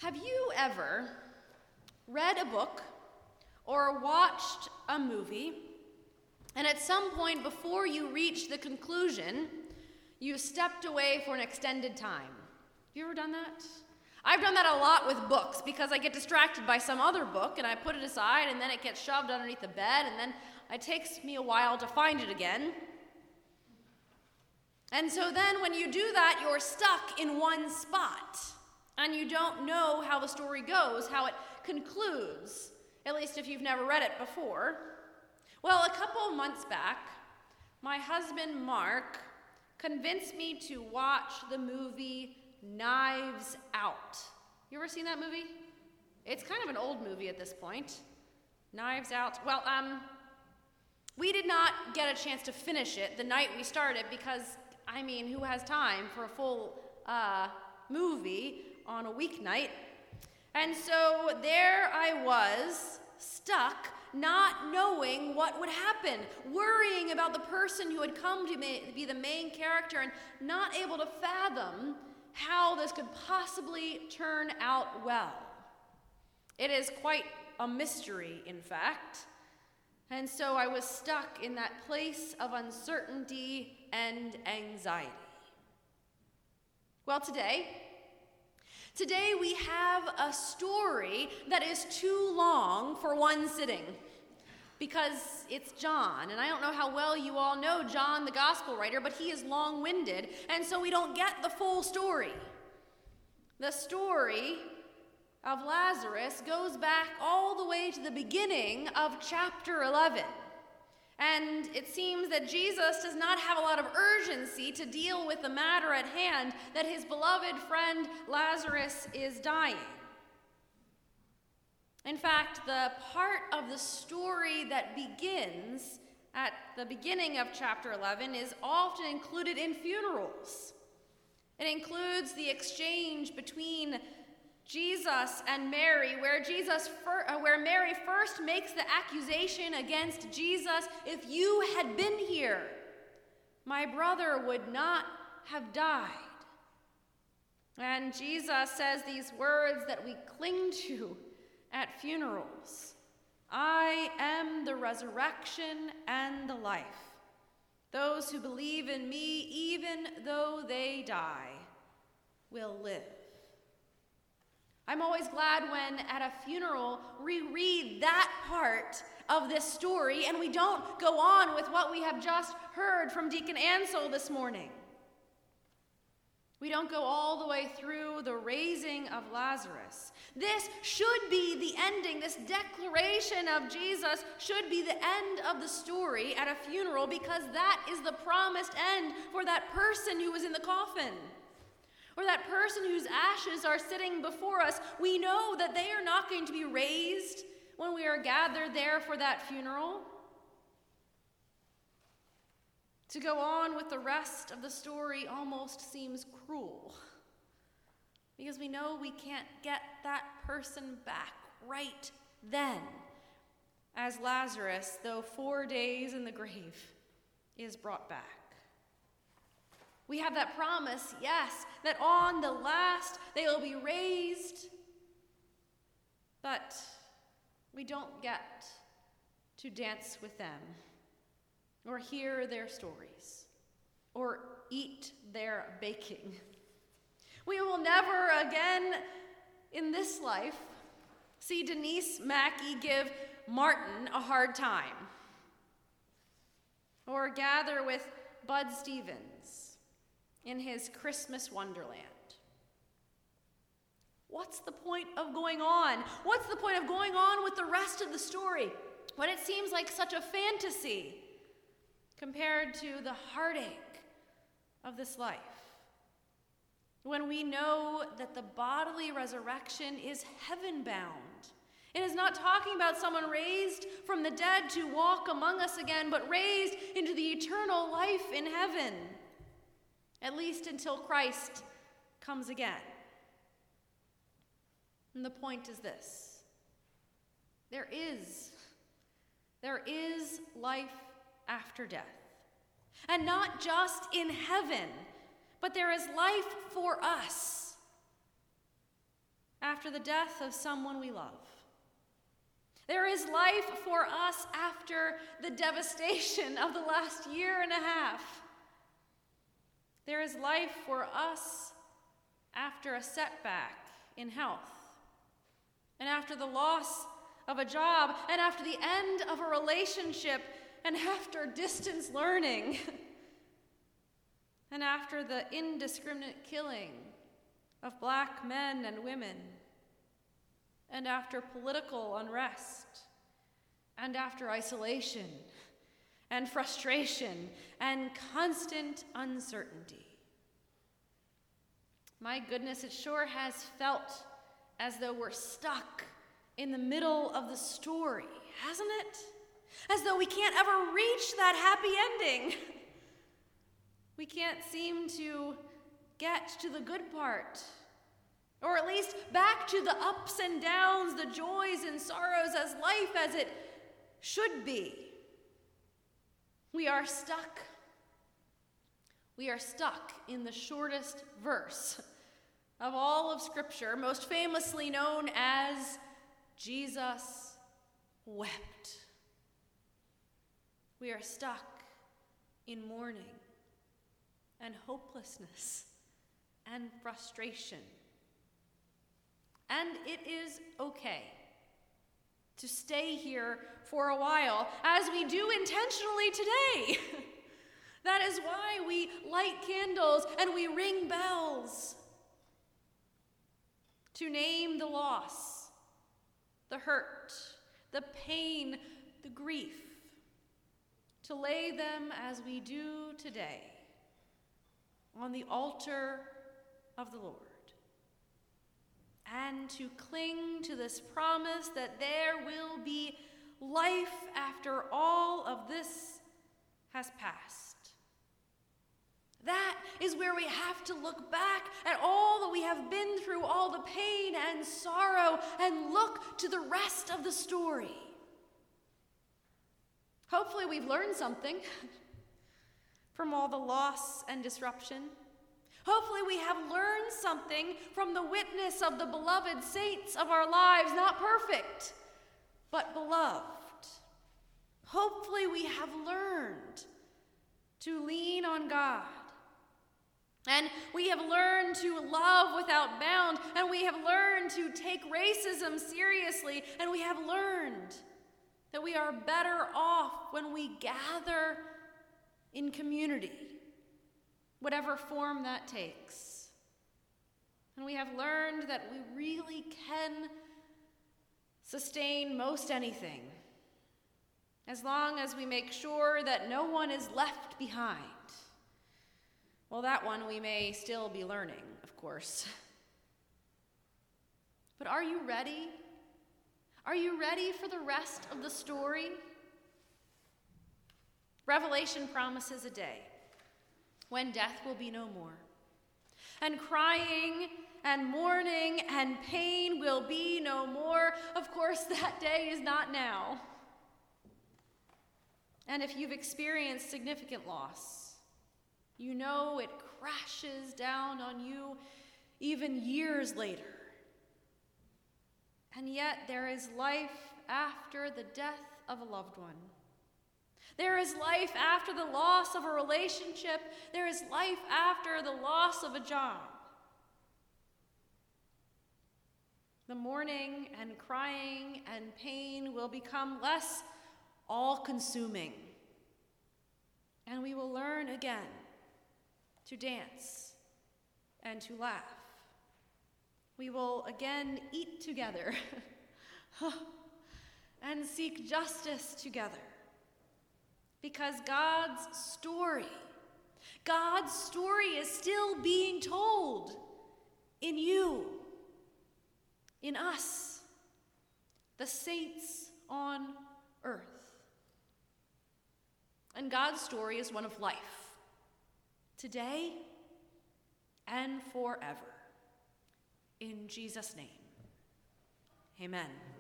Have you ever read a book or watched a movie, and at some point before you reached the conclusion, you stepped away for an extended time? Have you ever done that? I've done that a lot with books because I get distracted by some other book and I put it aside and then it gets shoved underneath the bed and then it takes me a while to find it again. And so then when you do that, you're stuck in one spot and you don't know how the story goes, how it concludes, at least if you've never read it before. Well, a couple of months back, my husband Mark convinced me to watch the movie Knives Out. You ever seen that movie? It's kind of an old movie at this point. Knives Out. Well, we did not get a chance to finish it the night we started because, who has time for a full movie on a weeknight? And so there I was, stuck, not knowing what would happen, worrying about the person who had come to be the main character and not able to fathom how this could possibly turn out well. It is quite a mystery, in fact. And so I was stuck in that place of uncertainty and anxiety. Well, today we have a story that is too long for one sitting because it's John. And I don't know how well you all know John, the gospel writer, but he is long-winded, and so we don't get the full story. The story of Lazarus goes back all the way to the beginning of chapter 11. And it seems that Jesus does not have a lot of urgency to deal with the matter at hand, that his beloved friend Lazarus is dying. In fact, the part of the story that begins at the beginning of chapter 11 is often included in funerals. It includes the exchange between Jesus and Mary, where Mary first makes the accusation against Jesus, "If you had been here, my brother would not have died." And Jesus says these words that we cling to at funerals: "I am the resurrection and the life. Those who believe in me, even though they die, will live." I'm always glad when at a funeral we read that part of this story and we don't go on with what we have just heard from Deacon Ansel this morning. We don't go all the way through the raising of Lazarus. This should be the ending. This declaration of Jesus should be the end of the story at a funeral because that is the promised end for that person who was in the coffin. Or that person whose ashes are sitting before us. We know that they are not going to be raised when we are gathered there for that funeral. To go on with the rest of the story almost seems cruel, because we know we can't get that person back right then, as Lazarus, though 4 days in the grave, is brought back. We have that promise, yes, that on the last they will be raised, but we don't get to dance with them, or hear their stories, or eat their baking. We will never again in this life see Denise Mackey give Martin a hard time, or gather with Bud Stevens in his Christmas wonderland. What's the point of going on? What's the point of going on with the rest of the story when it seems like such a fantasy compared to the heartache of this life? When we know that the bodily resurrection is heaven-bound. It is not talking about someone raised from the dead to walk among us again, but raised into the eternal life in heaven, at least until Christ comes again. And the point is this: there is life after death. And not just in heaven, but there is life for us after after the death of someone we love. There is life for us after the devastation of the last year and a half. There is life for us after a setback in health, and after the loss of a job, and after the end of a relationship, and after distance learning, and after the indiscriminate killing of black men and women, and after political unrest, and after isolation, and frustration, and constant uncertainty. My goodness, it sure has felt as though we're stuck in the middle of the story, hasn't it? As though we can't ever reach that happy ending. We can't seem to get to the good part, or at least back to the ups and downs, the joys and sorrows as life as it should be. We are stuck. We are stuck in the shortest verse of all of Scripture, most famously known as Jesus wept. We are stuck in mourning and hopelessness and frustration. And it is okay to stay here for a while, as we do intentionally today. That is why we light candles and we ring bells. To name the loss, the hurt, the pain, the grief. To lay them as we do today on the altar of the Lord. And to cling to this promise that there will be life after all of this has passed. That is where we have to look back at all that we have been through, all the pain and sorrow, and look to the rest of the story. Hopefully we've learned something from all the loss and disruption. Hopefully we have learned something from the witness of the beloved saints of our lives, not perfect, but beloved. Hopefully we have learned to lean on God. And we have learned to love without bound, and we have learned to take racism seriously, and we have learned that we are better off when we gather in community, whatever form that takes. And we have learned that we really can sustain most anything, as long as we make sure that no one is left behind. Well, that one we may still be learning, of course. But are you ready? Are you ready for the rest of the story? Revelation promises a day when death will be no more, and crying and mourning and pain will be no more. Of course, that day is not now. And if you've experienced significant loss, you know it crashes down on you even years later. And yet there is life after the death of a loved one. There is life after the loss of a relationship. There is life after the loss of a job. The mourning and crying and pain will become less all-consuming. And we will learn again to dance and to laugh. We will again eat together and seek justice together. Because God's story is still being told in you, in us, the saints on earth. And God's story is one of life, today and forever. In Jesus' name, amen.